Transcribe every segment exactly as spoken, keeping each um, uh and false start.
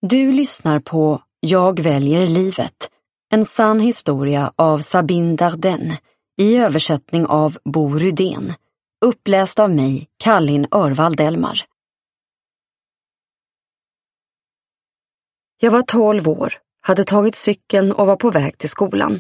Du lyssnar på Jag väljer livet, en sann historia av Sabine Dardenne i översättning av Bo Rydén, uppläst av mig, Kallin Örvald Elmar. Jag var tolv år, hade tagit cykeln och var på väg till skolan.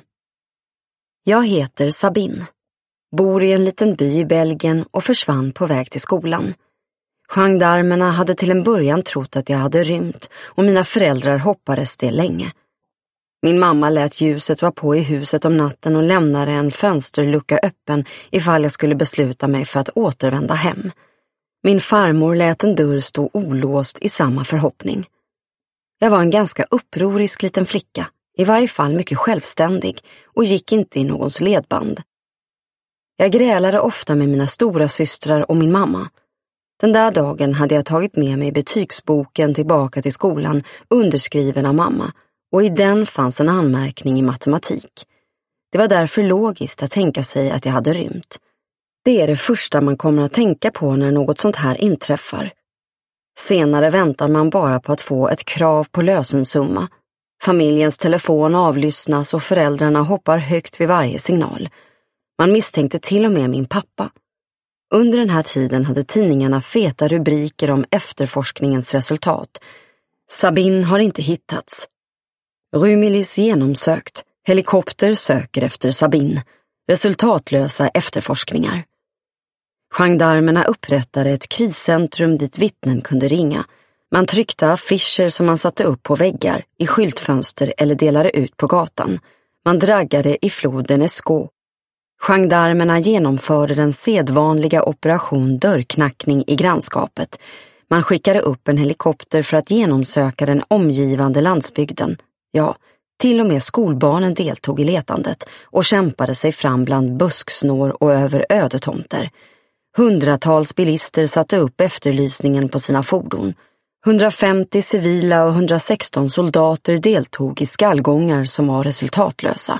Jag heter Sabine, bor i en liten by i Belgien och försvann på väg till skolan. Gendarmerna hade till en början trott att jag hade rymt och mina föräldrar hoppades det länge. Min mamma lät ljuset vara på i huset om natten och lämnade en fönsterlucka öppen ifall jag skulle besluta mig för att återvända hem. Min farmor lät en dörr stå olåst i samma förhoppning. Jag var en ganska upprorisk liten flicka, i varje fall mycket självständig och gick inte i någons ledband. Jag grälade ofta med mina stora systrar och min mamma. Den där dagen hade jag tagit med mig betygsboken tillbaka till skolan, underskriven av mamma, och i den fanns en anmärkning i matematik. Det var därför logiskt att tänka sig att jag hade rymt. Det är det första man kommer att tänka på när något sånt här inträffar. Senare väntar man bara på att få ett krav på lösensumma. Familjens telefon avlyssnas och föräldrarna hoppar högt vid varje signal. Man misstänkte till och med min pappa. Under den här tiden hade tidningarna feta rubriker om efterforskningens resultat. Sabine har inte hittats. Rumilis genomsökt. Helikopter söker efter Sabine. Resultatlösa efterforskningar. Gendarmerna upprättade ett kriscentrum dit vittnen kunde ringa. Man tryckte affischer som man satte upp på väggar, i skyltfönster eller delade ut på gatan. Man draggade i floden Escaut. Gendarmerna genomförde den sedvanliga operation dörrknackning i grannskapet. Man skickade upp en helikopter för att genomsöka den omgivande landsbygden. Ja, till och med skolbarnen deltog i letandet och kämpade sig fram bland busksnår och över ödetomter. Hundratals bilister satte upp efterlysningen på sina fordon. hundrafemtio civila och hundrasexton soldater deltog i skallgångar som var resultatlösa.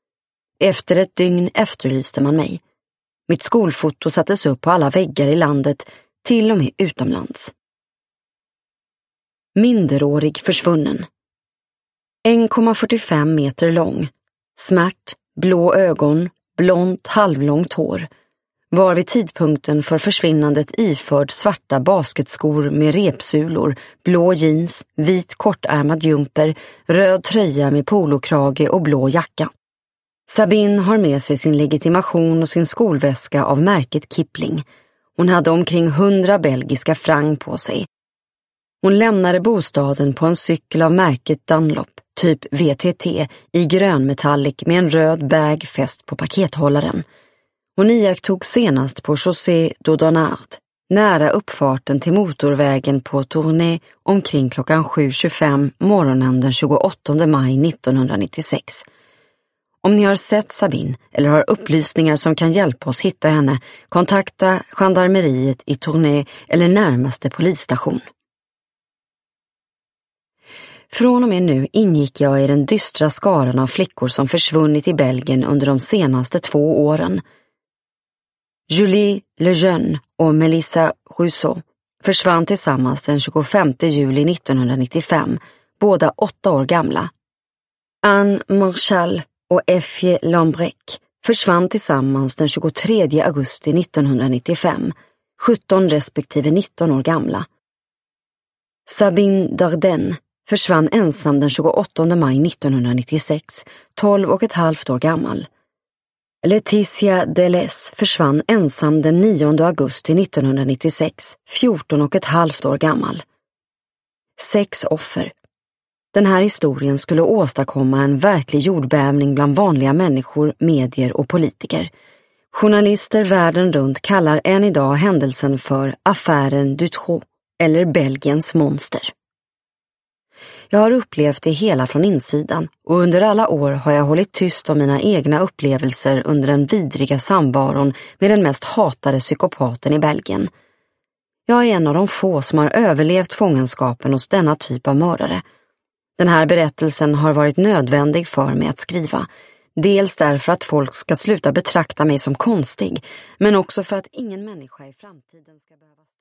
Efter ett dygn efterlyste man mig. Mitt skolfoto sattes upp på alla väggar i landet, till och med utomlands. Minderårig försvunnen. en komma fyrtiofem meter lång. Smärt, blå ögon, blont halvlångt hår. Var vid tidpunkten för försvinnandet iförd svarta basketskor med repsulor, blå jeans, vit kortärmad jumper, röd tröja med polokrage och blå jacka. Sabine har med sig sin legitimation och sin skolväska av märket Kipling. Hon hade omkring hundra belgiska franc på sig. Hon lämnade bostaden på en cykel av märket Dunlop, typ V T T, i grönmetallic med en röd bag fäst på pakethållaren. Hon iakttog senast på Chaussée d'Audonard, nära uppfarten till motorvägen på Tournai omkring klockan sju tjugofem morgonen den tjugoåttonde maj nittonhundranittiosex. Om ni har sett Sabine eller har upplysningar som kan hjälpa oss hitta henne, kontakta gendarmeriet i Tournai eller närmaste polisstation. Från och med nu ingick jag i den dystra skaran av flickor som försvunnit i Belgien under de senaste två åren. Julie Lejeune och Melissa Rousseau försvann tillsammans den tjugofemte juli nittonhundranittiofem, båda åtta år gamla. Anne Marchal och Effie Lambrec försvann tillsammans den tjugotredje augusti nittonhundranittiofem, sjutton respektive nitton år gamla. Sabine Dardenne försvann ensam den tjugoåttonde maj nittonhundranittiosex, tolv och ett halvt år gammal. Laetitia Deleuze försvann ensam den nionde augusti nittonhundranittiosex, fjorton och ett halvt år gammal. Sex offer. Den här historien skulle åstadkomma en verklig jordbävning bland vanliga människor, medier och politiker. Journalister världen runt kallar än idag händelsen för affären Dutroux eller Belgiens monster. Jag har upplevt det hela från insidan och under alla år har jag hållit tyst om mina egna upplevelser under den vidriga samvaron med den mest hatade psykopaten i Belgien. Jag är en av de få som har överlevt fångenskapen hos denna typ av mördare. Den här berättelsen har varit nödvändig för mig att skriva, dels därför att folk ska sluta betrakta mig som konstig, men också för att ingen människa i framtiden ska behöva